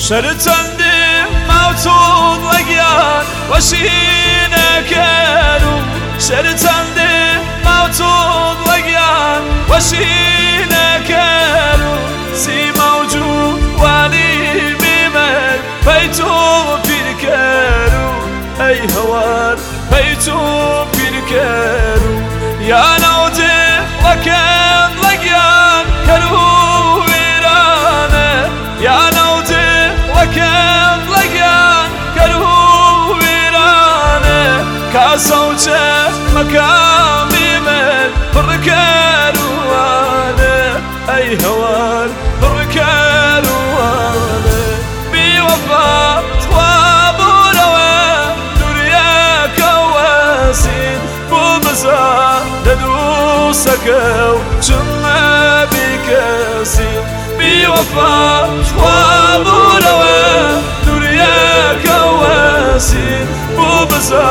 شرتندي موتود لقيان وشينا كانو شرتندي موتود لقيان وشينا كانو سي موجود واني بمن بيتو بيركانو اي هوان بيتو بيركانو يا نودي وكان لقيان كانو ويرانا يا نودي وكان لقيان كانو ويرانا كاسوجه مكامي من بركانو وانا اي هوان بركانو وانا بوفا طوابونا ودنياك واسين بومزا ندوسكو جمع بكاسين بوفا طوابونا ودنياك واسين بومزا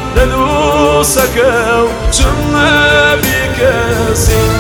ندوسكو جمع بكاسين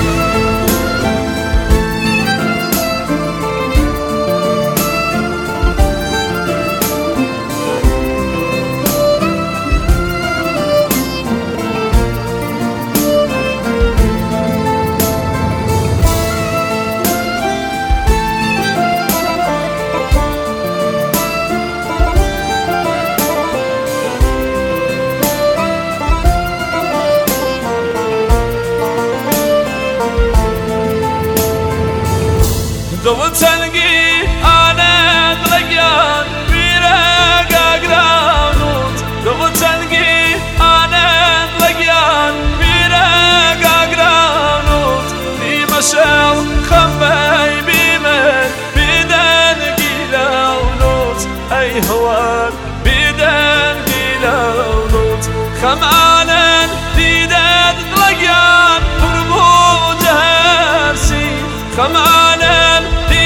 دڵتەنگی ئانەت لەگیان بیرەگە گرانوت دڵتەنگی ئانەت لەگیان بیرەگە گرانوت دیمە شەو خەمبەی بیمن بیدەنگی لەونوت ئەی هەوان بیدەنگی لەونوت خەمانن دیدەت لەگیان پڕبوو جەهەرسی خەمانن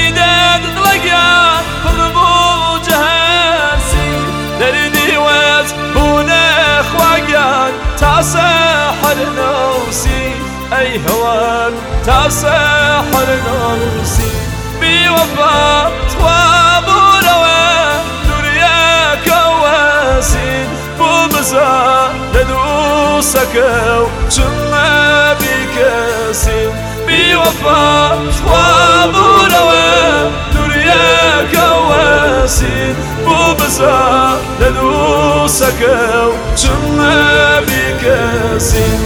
تسحر نفسي أي هوان تسحر نفسي بوفا طوابونا ودنياك واسين بومزا ندوسكو جمع بكاسين بوفا طوابونا ودنياك واسين بومزا ندوسكو جمع بكاسين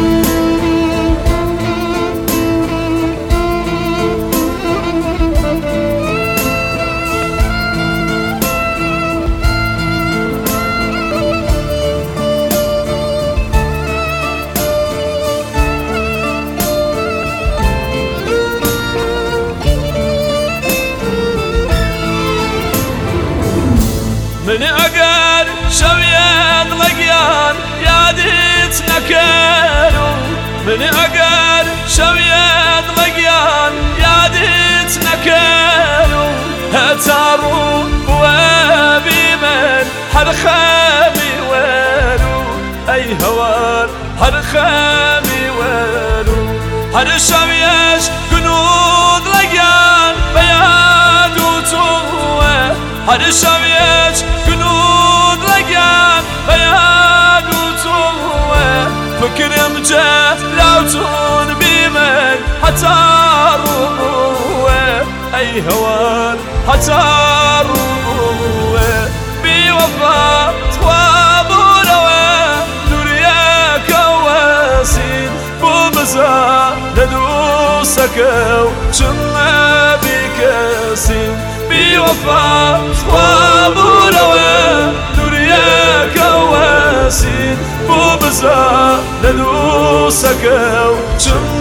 من أقر شويان لقيان ياديت نكانو من أقر شويان لقيان ياديت نكانو هتارو وابي من حرخامي وينو أي هوان حرخامي وينو حرشوياش قنود لقيان بيادو توه حرشوياش قنود لقيان بيادو توه فكرم جات لاوتون بيمن حتى روه أي هوان حتى روه بوفا طوابونا ودنياك واسين بومزا ندوسكو جمع بكاسين بوفا طوابونا ودنياك واسين بومزا ندوسكو جمع